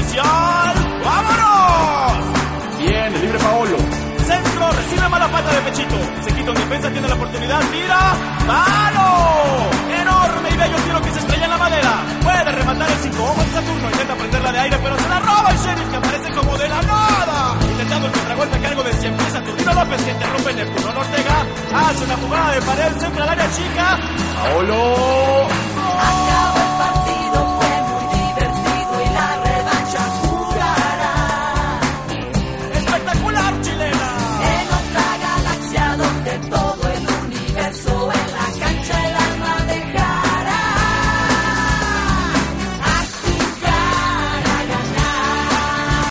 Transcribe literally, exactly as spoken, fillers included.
inicial. ¡Vámonos! Bien, el libre Paolo. Centro, recibe mala falta de pechito. Se quita un defensa, tiene la oportunidad, tira. ¡Mano! Enorme y bello tiro que se estrella en la madera. Puede rematar el cinco ojos Saturno. Intenta prenderla de aire, pero se la roba el Sheriff, que aparece como de la nada. Intentando el contragolpe a cargo de cien pies Saturnino López, que interrumpe Neptuno Ortega. Hace una jugada de pared, centra al área chica. Paolo. ¡Gol!